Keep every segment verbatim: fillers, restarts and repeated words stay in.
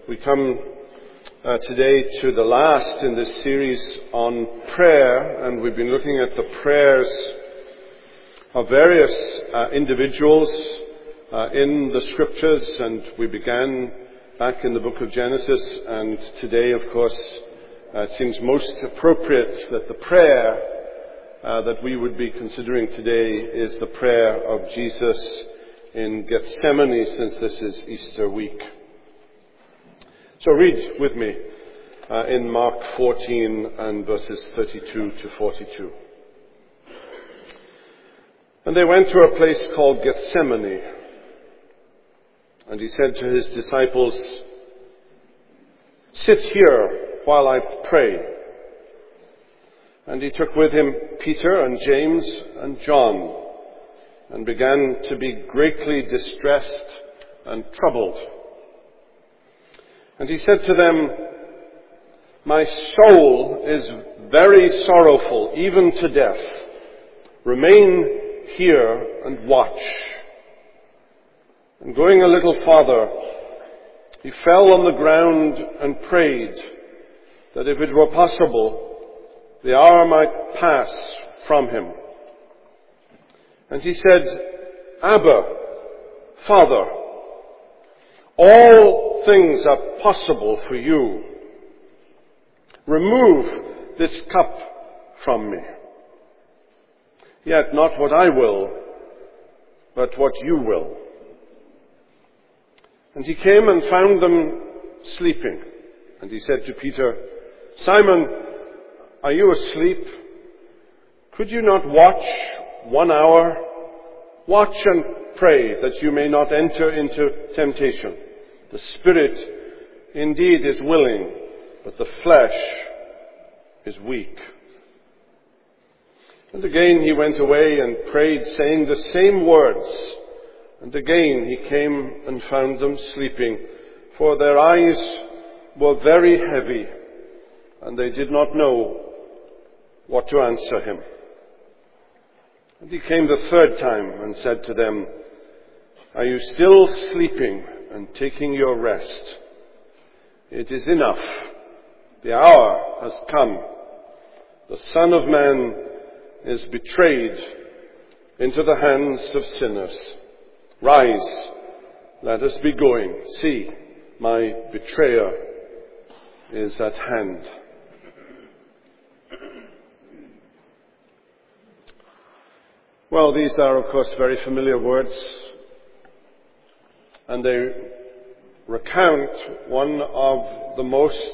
We come uh, today to the last in this series on prayer, and we've been looking at the prayers of various uh, individuals uh, in the Scriptures, and we began back in the book of Genesis, and today, of course, uh, it seems most appropriate that the prayer uh, that we would be considering today is the prayer of Jesus in Gethsemane, since this is Easter week. So read with me uh, in Mark fourteen and verses thirty-two to forty-two. And they went to a place called Gethsemane, and he said to his disciples, "Sit here while I pray." And he took with him Peter and James and John, and began to be greatly distressed and troubled. And he said to them, "My soul is very sorrowful, even to death. Remain here and watch." And going a little farther, he fell on the ground and prayed that if it were possible, the hour might pass from him. And he said, "Abba, Father, all things are possible for you. Remove this cup from me. Yet not what I will, but what you will." And he came and found them sleeping. And he said to Peter, "Simon, are you asleep? Could you not watch one hour? Watch and pray that you may not enter into temptation. The spirit indeed is willing, but the flesh is weak." And again he went away and prayed, saying the same words. And again he came and found them sleeping, for their eyes were very heavy, and they did not know what to answer him. And he came the third time and said to them, "Are you still sleeping and taking your rest? It is enough. The hour has come. The Son of Man is betrayed into the hands of sinners. Rise, let us be going. See, my betrayer is at hand." Well, these are, of course, very familiar words, and they recount one of the most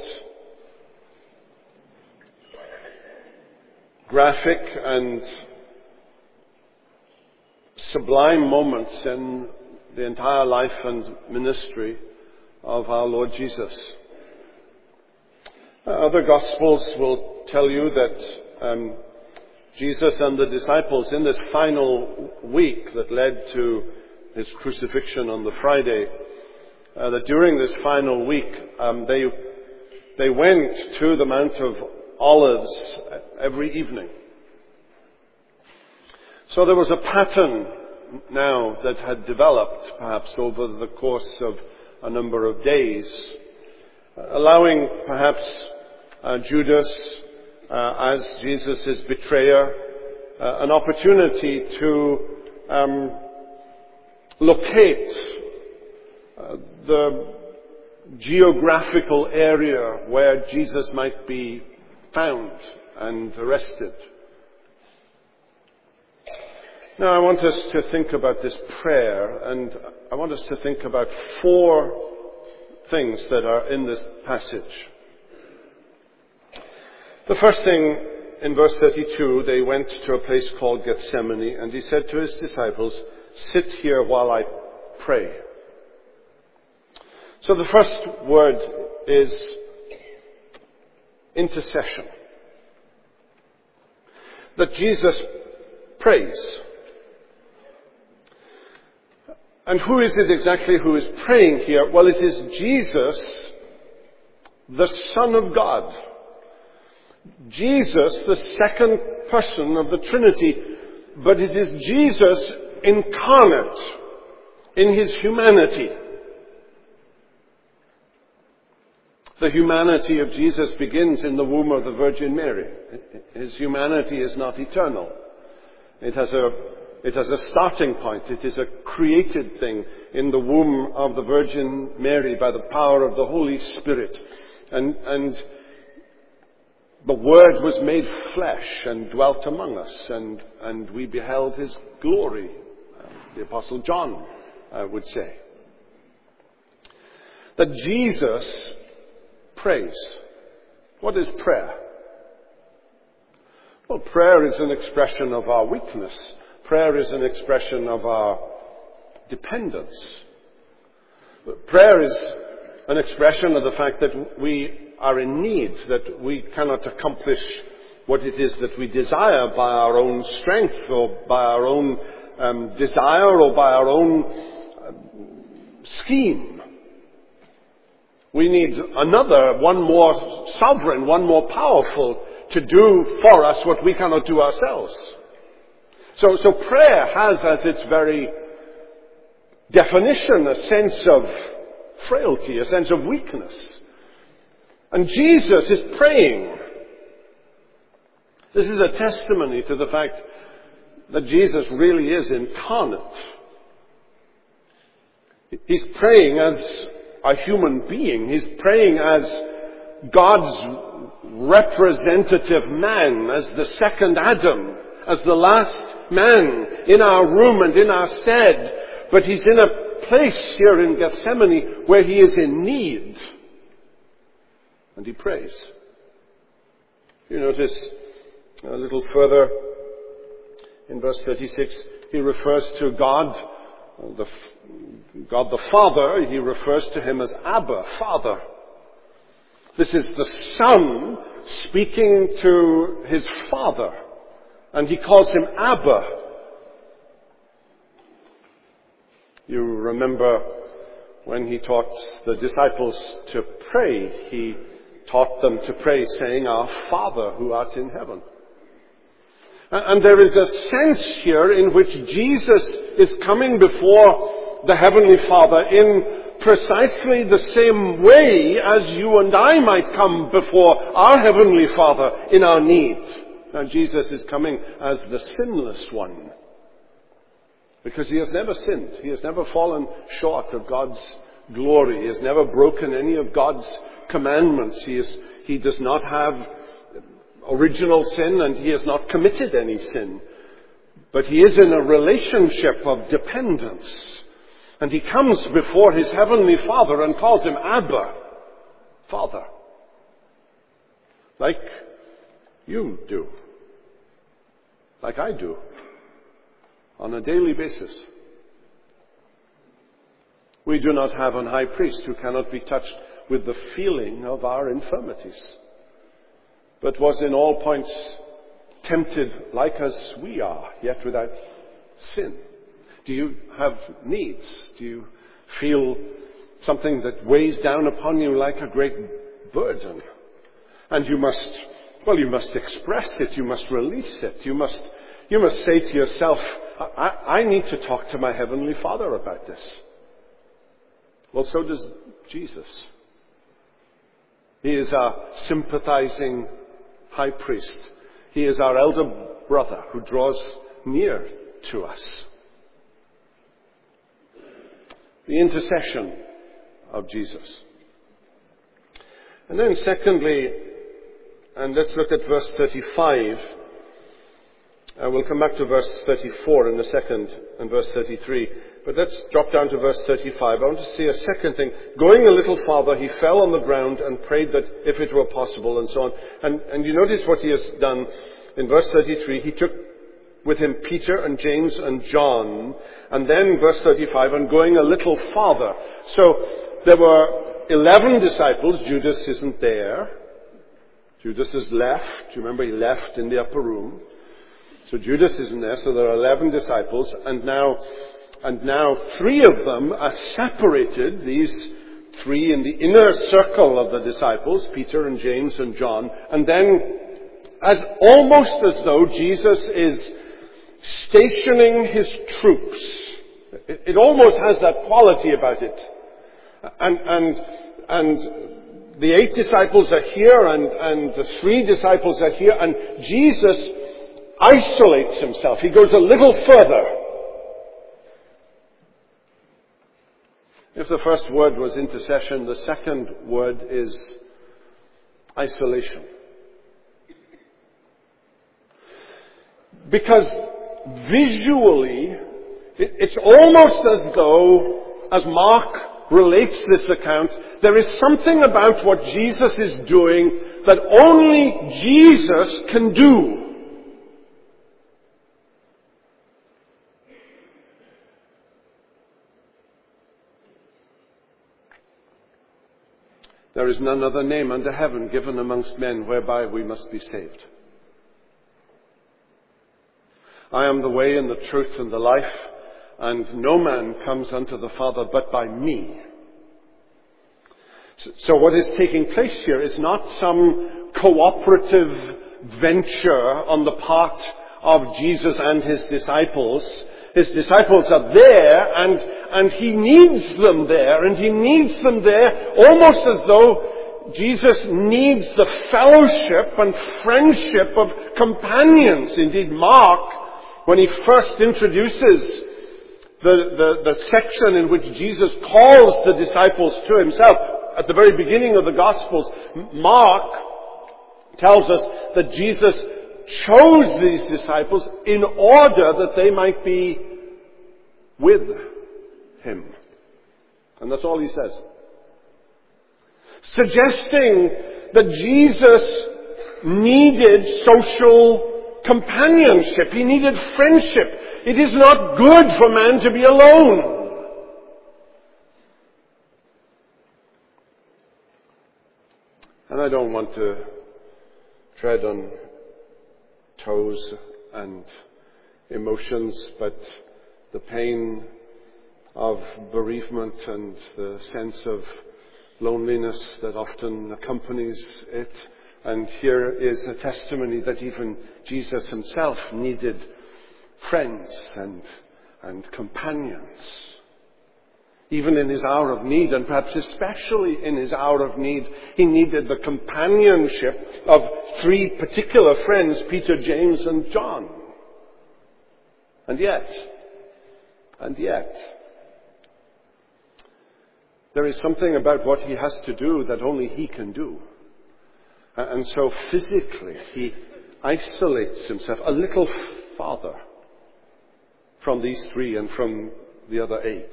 graphic and sublime moments in the entire life and ministry of our Lord Jesus. Uh, other Gospels will tell you that um, Jesus and the disciples, in this final week that led to his crucifixion on the Friday, uh, that during this final week um, they they went to the Mount of Olives every evening. So there was a pattern now that had developed perhaps over the course of a number of days, allowing perhaps uh, Judas uh, as Jesus' betrayer uh, an opportunity to um, locate uh, the geographical area where Jesus might be found and arrested. Now I want us to think about this prayer, and I want us to think about four things that are in this passage. The first thing, in verse thirty-two, they went to a place called Gethsemane, and he said to his disciples, "Sit here while I pray." So the first word is intercession. That Jesus prays. And who is it exactly who is praying here? Well, it is Jesus, the Son of God. Jesus, the second person of the Trinity. But it is Jesus incarnate in his humanity. The humanity of Jesus begins in the womb of the Virgin Mary. His humanity is not eternal. It has a, it has a starting point. It is a created thing in the womb of the Virgin Mary by the power of the Holy Spirit. And, and the Word was made flesh and dwelt among us, and, and we beheld His glory, uh, the Apostle John uh, would say. That Jesus prays. What is prayer? Well, prayer is an expression of our weakness. Prayer is an expression of our dependence. Prayer is an expression of the fact that we are in need, that we cannot accomplish what it is that we desire by our own strength or by our own um, desire or by our own uh, scheme. We need another, one more sovereign, one more powerful to do for us what we cannot do ourselves. So, so prayer has as its very definition a sense of frailty, a sense of weakness. And Jesus is praying. This is a testimony to the fact that Jesus really is incarnate. He's praying as a human being. He's praying as God's representative man, as the second Adam, as the last man in our room and in our stead. But he's in a place here in Gethsemane where he is in need. And he prays. You notice a little further in verse thirty-six, he refers to God, the God the Father. He refers to him as Abba, Father. This is the Son speaking to his Father, and he calls him Abba. You remember when he taught the disciples to pray, he taught them to pray saying, "Our Father who art in heaven." And there is a sense here in which Jesus is coming before the Heavenly Father in precisely the same way as you and I might come before our Heavenly Father in our need. Now Jesus is coming as the sinless one, because he has never sinned. He has never fallen short of God's glory. He has never broken any of God's commandments. He is, he does not have original sin, and he has not committed any sin. But he is in a relationship of dependence. And he comes before his Heavenly Father and calls him Abba, Father. Like you do. Like I do. On a daily basis. We do not have an high priest who cannot be touched with the feeling of our infirmities, but was in all points tempted like as we are, yet without sin. Do you have needs? Do you feel something that weighs down upon you like a great burden? And you must, well, you must express it. You must release it. You must, you must say to yourself, I, I need to talk to my Heavenly Father about this. Well, so does Jesus. He is our sympathizing high priest. He is our elder brother who draws near to us. The intercession of Jesus. And then secondly, and let's look at verse thirty-five. Uh, we'll come back to verse thirty-four in a second and verse thirty-three. But let's drop down to verse thirty-five. I want to see a second thing. Going a little farther, he fell on the ground and prayed that if it were possible, and so on. And, and you notice what he has done in verse thirty-three. He took with him Peter and James and John. And then verse thirty-five, and going a little farther. So there were eleven disciples. Judas isn't there. Judas is left. Do you remember he left in the upper room? So Judas isn't there. So there are eleven disciples. And now... And now three of them are separated, these three in the inner circle of the disciples, Peter and James and John. And then, as almost as though Jesus is stationing his troops. It, it almost has that quality about it. And, and, and the eight disciples are here and, and the three disciples are here, and Jesus isolates himself. He goes a little further. If the first word was intercession, the second word is isolation. Because visually, it, it's almost as though, as Mark relates this account, there is something about what Jesus is doing that only Jesus can do. There is none other name under heaven given amongst men whereby we must be saved. I am the way and the truth and the life, and no man comes unto the Father but by me. So what is taking place here is not some cooperative venture on the part of Jesus and his disciples. His disciples are there, and, and he needs them there, and he needs them there almost as though Jesus needs the fellowship and friendship of companions. Indeed, Mark, when he first introduces the, the, the section in which Jesus calls the disciples to himself, at the very beginning of the Gospels, Mark tells us that Jesus chose these disciples in order that they might be with him. And that's all he says. Suggesting that Jesus needed social companionship. He needed friendship. It is not good for man to be alone. And I don't want to tread on toes and emotions, but the pain of bereavement and the sense of loneliness that often accompanies it. And here is a testimony that even Jesus himself needed friends and, and companions. Even in his hour of need, and perhaps especially in his hour of need, he needed the companionship of three particular friends, Peter, James, and John. And yet, and yet, there is something about what he has to do that only he can do. And so physically, he isolates himself a little farther from these three and from the other eight.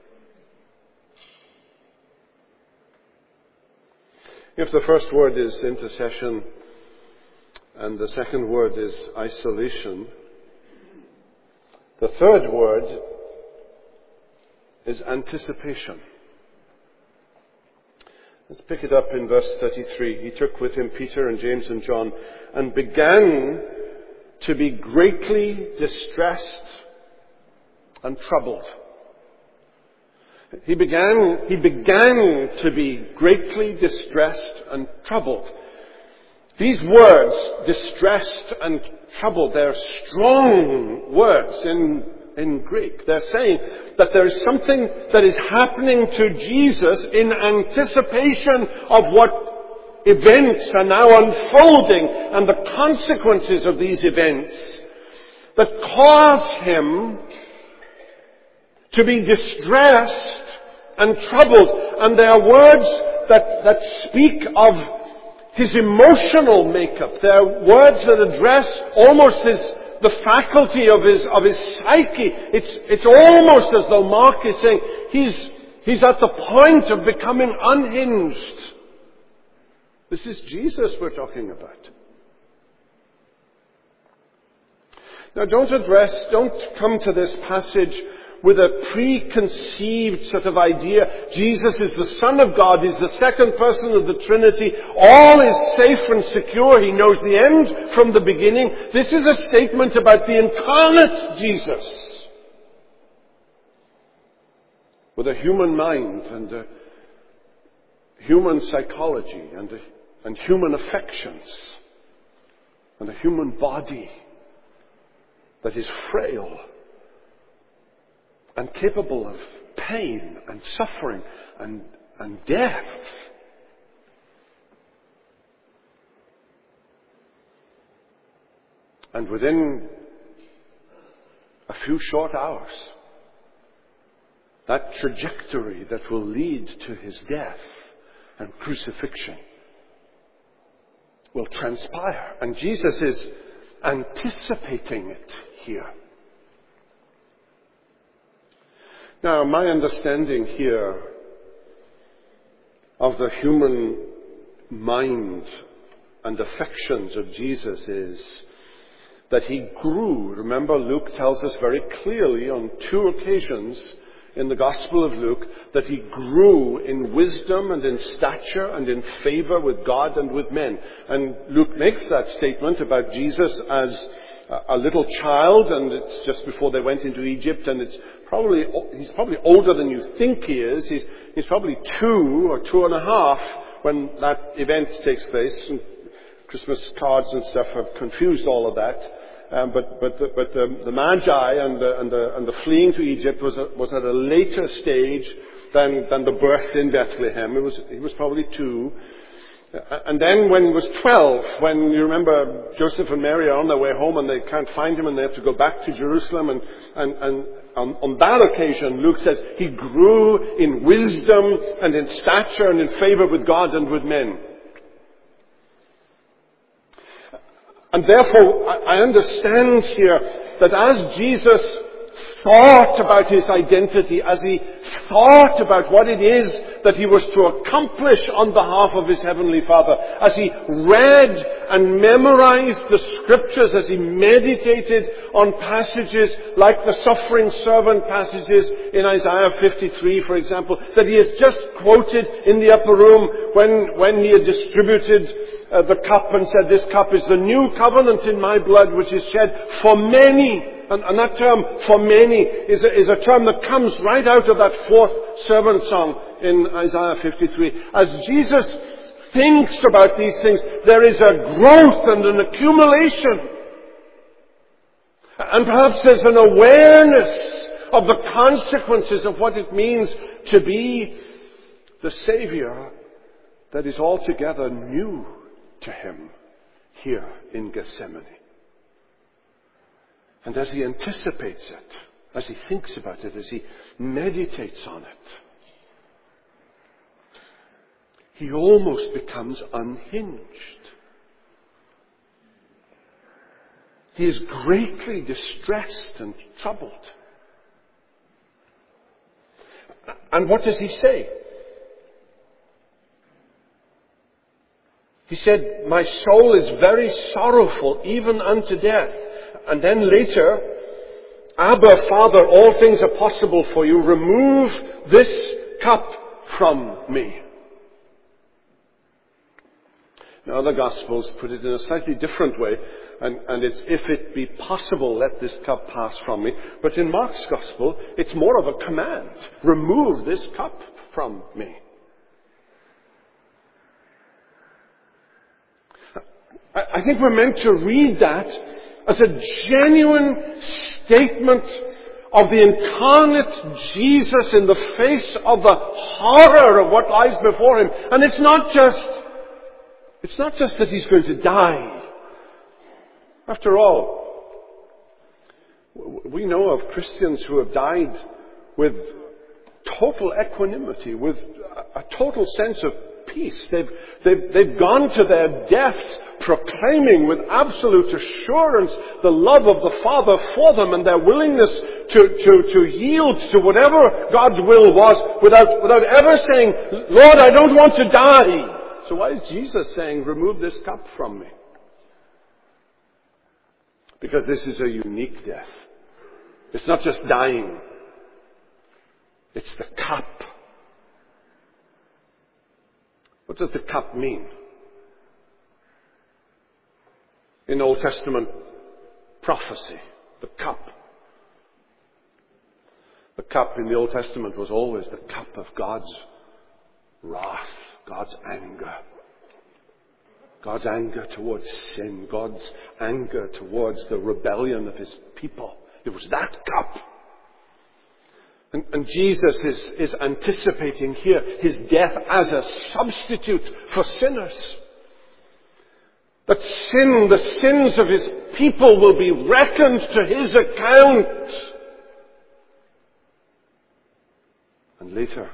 If the first word is intercession and the second word is isolation, the third word is anticipation. Let's pick it up in verse thirty-three. He took with him Peter and James and John and began to be greatly distressed and troubled. He began, he began to be greatly distressed and troubled. These words, distressed and troubled, they're strong words in, in Greek. They're saying that there is something that is happening to Jesus in anticipation of what events are now unfolding and the consequences of these events that cause him to be distressed and troubled. And they are words that, that speak of his emotional makeup. They are words that address almost his, the faculty of his, of his psyche. It's, it's almost as though Mark is saying he's, he's at the point of becoming unhinged. This is Jesus we're talking about. Now don't address, don't come to this passage with a preconceived sort of idea. Jesus is the Son of God. He's the second person of the Trinity. All is safe and secure. He knows the end from the beginning. This is a statement about the incarnate Jesus, with a human mind and a human psychology and, a, and human affections and a human body that is frail and capable of pain and suffering and, and death. And within a few short hours, that trajectory that will lead to his death and crucifixion will transpire. And Jesus is anticipating it here. Now, my understanding here of the human mind and affections of Jesus is that he grew. Remember, Luke tells us very clearly on two occasions in the Gospel of Luke that he grew in wisdom and in stature and in favor with God and with men. And Luke makes that statement about Jesus as a little child, and it's just before they went into Egypt, and it's probably he's probably older than you think he is. He's, he's probably two or two and a half when that event takes place. And Christmas cards and stuff have confused all of that. Um, but but the, but the, the Magi and the, and the and the fleeing to Egypt was a, was at a later stage than than the birth in Bethlehem. It was he was probably two, and then when he was twelve, when you remember Joseph and Mary are on their way home and they can't find him and they have to go back to Jerusalem, and and and on, on that occasion Luke says he grew in wisdom and in stature and in favor with God and with men. And therefore, I understand here that as Jesus thought about his identity, as he thought about what it is that he was to accomplish on behalf of his Heavenly Father, as he read and memorized the Scriptures, as he meditated on passages like the suffering servant passages in Isaiah fifty-three, for example, that he has just quoted in the upper room when, when he had distributed uh, the cup and said, "This cup is the new covenant in my blood, which is shed for many." And, and that term, "for many," is a, is a term that comes right out of that fourth servant song in Isaiah fifty-three. As Jesus thinks about these things, there is a growth and an accumulation. And perhaps there's an awareness of the consequences of what it means to be the Savior that is altogether new to him here in Gethsemane. And as he anticipates it, as he thinks about it, as he meditates on it, he almost becomes unhinged. He is greatly distressed and troubled. And what does he say? He said, "My soul is very sorrowful, even unto death." And then later, "Abba, Father, all things are possible for you. Remove this cup from me." Now, other Gospels put it in a slightly different way, and, and it's, "If it be possible, let this cup pass from me." But in Mark's Gospel, it's more of a command. "Remove this cup from me." I, I think we're meant to read that as a genuine statement of the incarnate Jesus in the face of the horror of what lies before him. And it's not just, it's not just that he's going to die. After all, we know of Christians who have died with total equanimity, with a total sense of peace. They've, they've, they've gone to their deaths proclaiming with absolute assurance the love of the Father for them and their willingness to, to, to yield to whatever God's will was without, without ever saying, "Lord, I don't want to die." So why is Jesus saying, "Remove this cup from me"? Because this is a unique death. It's not just dying. It's the cup. What does the cup mean? In Old Testament prophecy, the cup. The cup in the Old Testament was always the cup of God's wrath, God's anger. God's anger towards sin, God's anger towards the rebellion of his people. It was that cup. And, and Jesus is, is anticipating here his death as a substitute for sinners. That sin, the sins of his people, will be reckoned to his account. And later,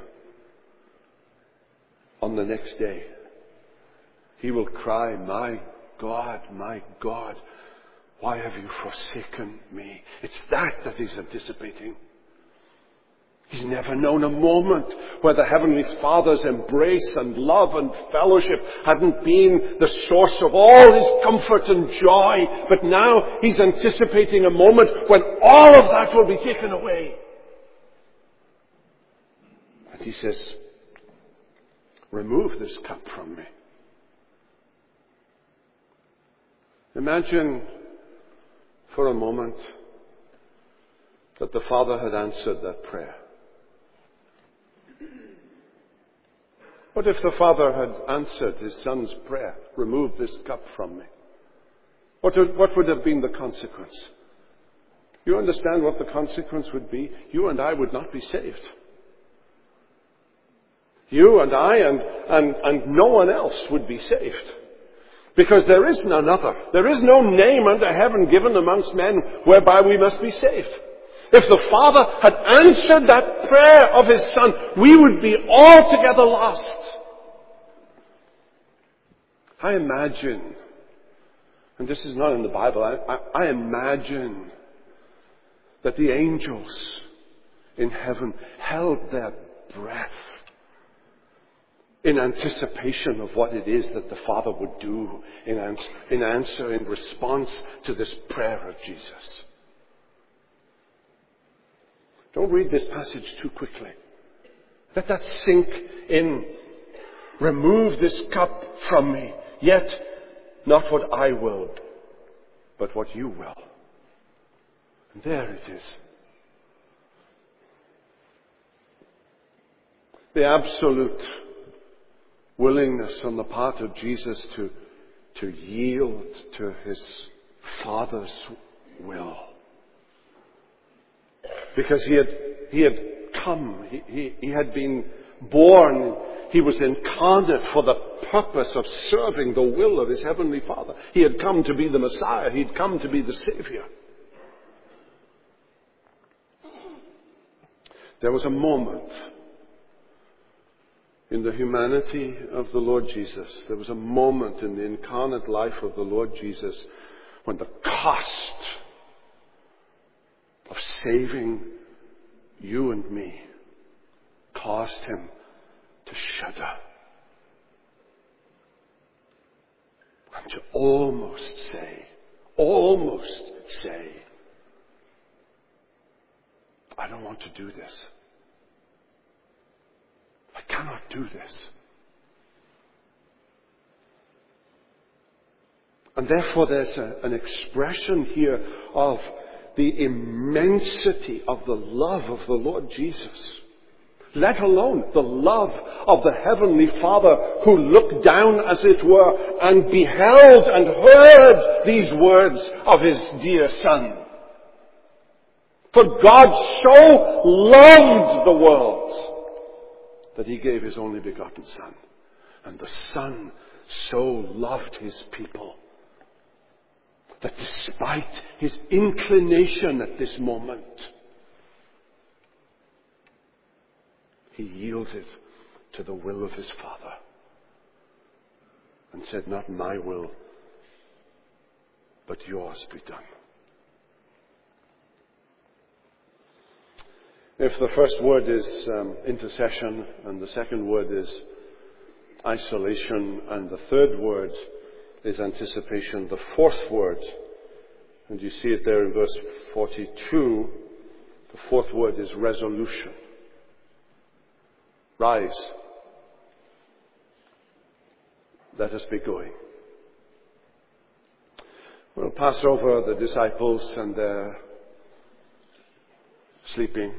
on the next day, he will cry, "My God, my God, why have you forsaken me?" It's that that he's anticipating. He's never known a moment where the Heavenly Father's embrace and love and fellowship hadn't been the source of all his comfort and joy. But now he's anticipating a moment when all of that will be taken away. And he says, "Remove this cup from me." Imagine for a moment that the Father had answered that prayer. What if the Father had answered his Son's prayer, "Remove this cup from me"? What would, what would have been the consequence? You understand what the consequence would be? You and I would not be saved. You and I and, and, and no one else would be saved. Because there is none other. There is no name under heaven given amongst men whereby we must be saved. If the Father had answered that prayer of his Son, we would be altogether lost. I imagine, and this is not in the Bible, I, I, I imagine that the angels in heaven held their breath in anticipation of what it is that the Father would do in answer, in answer, in response to this prayer of Jesus. Don't read this passage too quickly. Let that sink in. "Remove this cup from me, yet not what I will, but what you will." And there it is. The absolute willingness on the part of Jesus to, to yield to his Father's will. Because he had, he had come, he, he, he had been born, he was incarnate for the purpose of serving the will of his Heavenly Father. He had come to be the Messiah, he had come to be the Savior. There was a moment in the humanity of the Lord Jesus, there was a moment in the incarnate life of the Lord Jesus when the cost of saving you and me caused him to shudder and to almost say, almost say, "I don't want to do this. I cannot do this." And therefore there's a, an expression here of the immensity of the love of the Lord Jesus. Let alone the love of the Heavenly Father who looked down, as it were, and beheld and heard these words of his dear Son. For God so loved the world that he gave his only begotten Son. And the Son so loved his people that despite his inclination at this moment, he yielded to the will of his Father and said, "Not my will, but yours be done." If the first word is um, intercession, and the second word is isolation, and the third word is anticipation, the fourth word, and you see it there in verse forty-two, the fourth word is resolution. Rise. Let us be going. We'll pass over the disciples and their sleeping.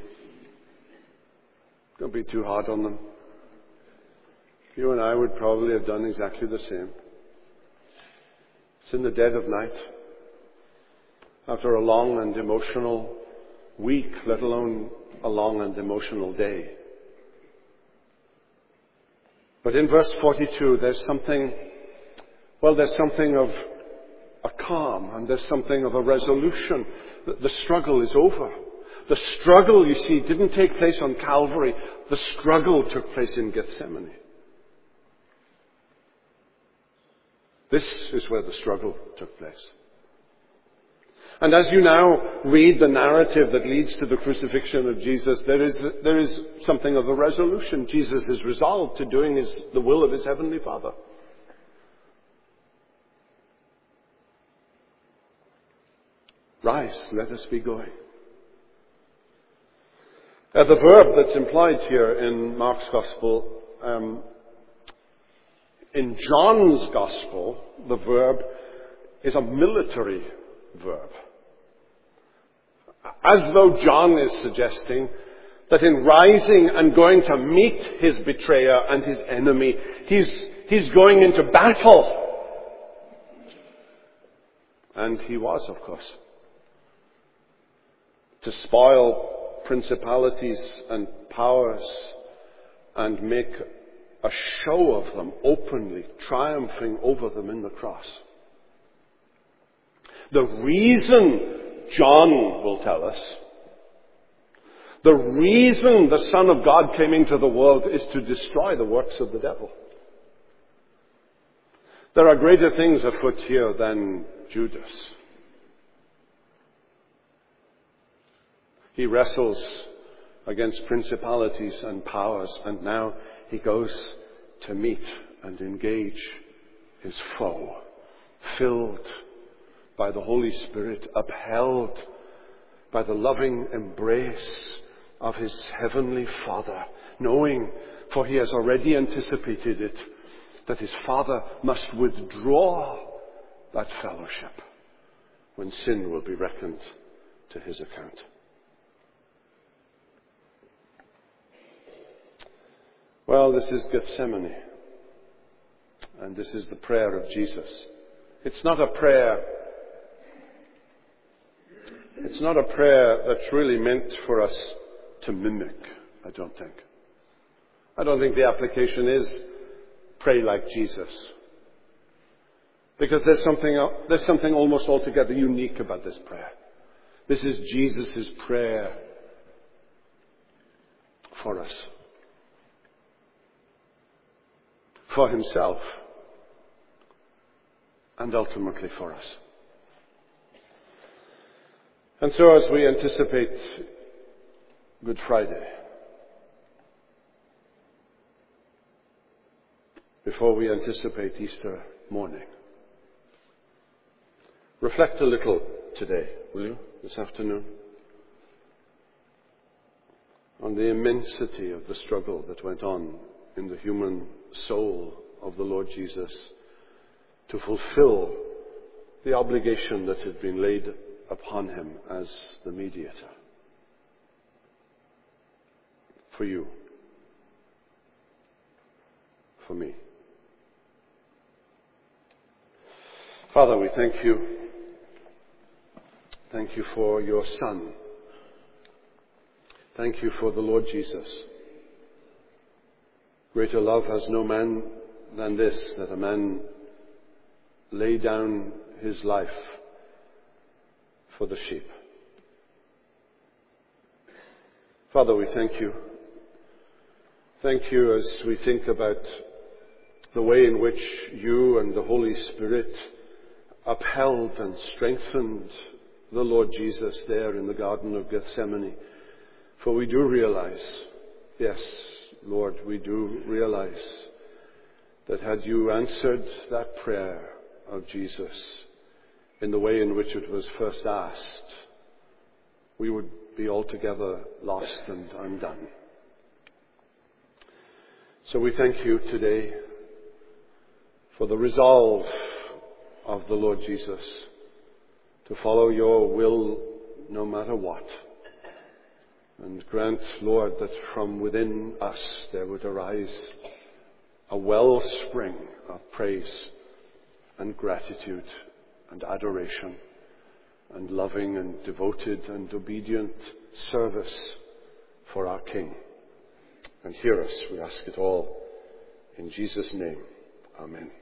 Don't be too hard on them. You and I would probably have done exactly the same. It's in the dead of night, after a long and emotional week, let alone a long and emotional day. But in verse forty-two, there's something well, there's something of a calm and there's something of a resolution. The, the struggle is over. The struggle, you see, didn't take place on Calvary. The struggle took place in Gethsemane. This is where the struggle took place. And as you now read the narrative that leads to the crucifixion of Jesus, there is, there is something of a resolution. Jesus is resolved to doing his, the will of his heavenly Father. Rise, let us be going. Uh, the verb that's implied here in Mark's Gospel, um, in John's Gospel, the verb is a military verb. As though John is suggesting that in rising and going to meet his betrayer and his enemy, he's, he's going into battle. And he was, of course. To spoil principalities and powers and make a show of them openly, triumphing over them in the cross. The reason, John will tell us, the reason the Son of God came into the world is to destroy the works of the devil. There are greater things afoot here than Judas. He wrestles against principalities and powers, and now he goes to meet and engage his foe, filled by the Holy Spirit, upheld by the loving embrace of his heavenly Father, knowing, for he has already anticipated it, that his Father must withdraw that fellowship when sin will be reckoned to his account. Well, this is Gethsemane, and this is the prayer of Jesus. It's not a prayer It's not a prayer that's really meant for us to mimic, I don't think. I don't think the application is pray like Jesus. Because there's something, there's something almost altogether unique about this prayer. This is Jesus' prayer for us. For himself. And ultimately for us. And so as we anticipate Good Friday, before we anticipate Easter morning, reflect a little today, will you, this afternoon, on the immensity of the struggle that went on in the human soul of the Lord Jesus to fulfill the obligation that had been laid upon him as the mediator. For you. For me. Father, we thank you. Thank you for your Son. Thank you for the Lord Jesus. Greater love has no man than this, that a man lay down his life for the sheep. Father, we thank you. Thank you as we think about the way in which you and the Holy Spirit upheld and strengthened the Lord Jesus there in the Garden of Gethsemane. For we do realize, yes, Lord, we do realize that had you answered that prayer of Jesus in the way in which it was first asked, we would be altogether lost and undone. So we thank you today for the resolve of the Lord Jesus to follow your will no matter what. And grant, Lord, that from within us there would arise a wellspring of praise and gratitude and adoration and loving and devoted and obedient service for our King. And hear us, we ask it all in Jesus' name. Amen.